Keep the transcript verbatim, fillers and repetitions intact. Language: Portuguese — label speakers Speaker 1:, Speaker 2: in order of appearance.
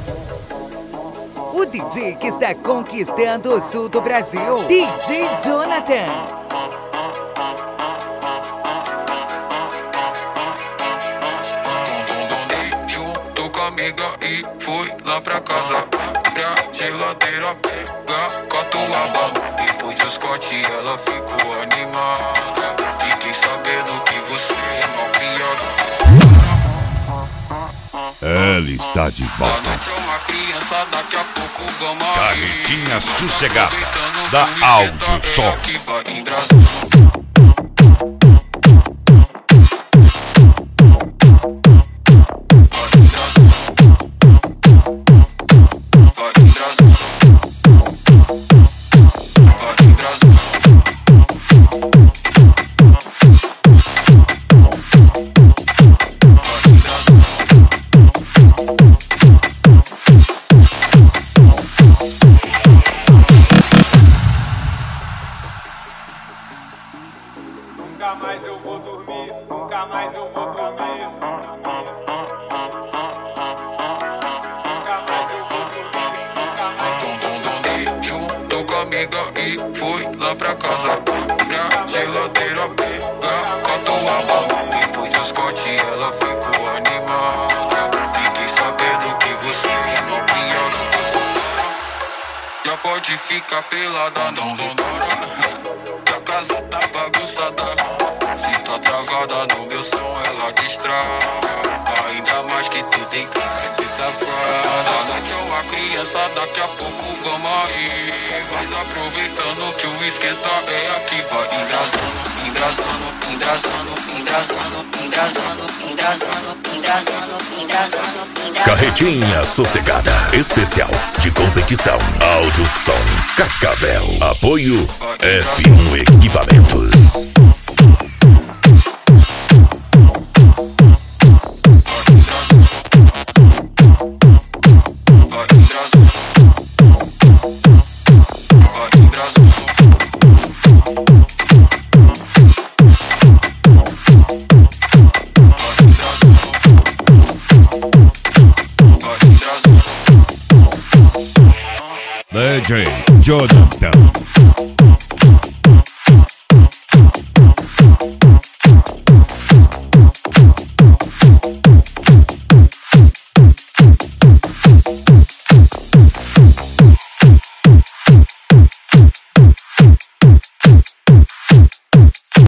Speaker 1: O D J que está conquistando o sul do Brasil, D J Jonathan.
Speaker 2: Junto com a amiga e fui lá pra casa. Abre a geladeira, pega catuaba. Depois de Scott ela ficou animada. Fiquei sabendo que você é malcriada.
Speaker 3: Ela está de volta.
Speaker 2: A noite é uma criança, daqui a pouco vamos aí.
Speaker 3: Carretinha sossegada da Áudio Som.
Speaker 2: Que vai em Brasília.
Speaker 4: Nunca mais eu vou dormir, nunca mais eu vou dormir. Nunca mais eu vou dormir, nunca mais eu vou dormir.
Speaker 2: Junto com a amiga e fui lá pra casa. Abre a geladeira, pega catuaba. Depois de Scott ela ficou animada. Fiquei sabendo que você é malcriada. Já pode ficar pelada, não demora. Que a casa tá bagunçada. Se tá travada no meu som, ela destrava. Ainda mais que tu tem cara de safada. A noite é uma criança, daqui a pouco vamos aí. Mas aproveitando que o esquenta é aqui. Vai engrasando, engrasando, engrasando, engrasando, engrasando, engrasando, engrasando, engrasando, engrasando.
Speaker 3: Carretinha sossegada, especial de competição. Áudio Som Cascavel. Apoio F um Equipamentos. D J Jonathan.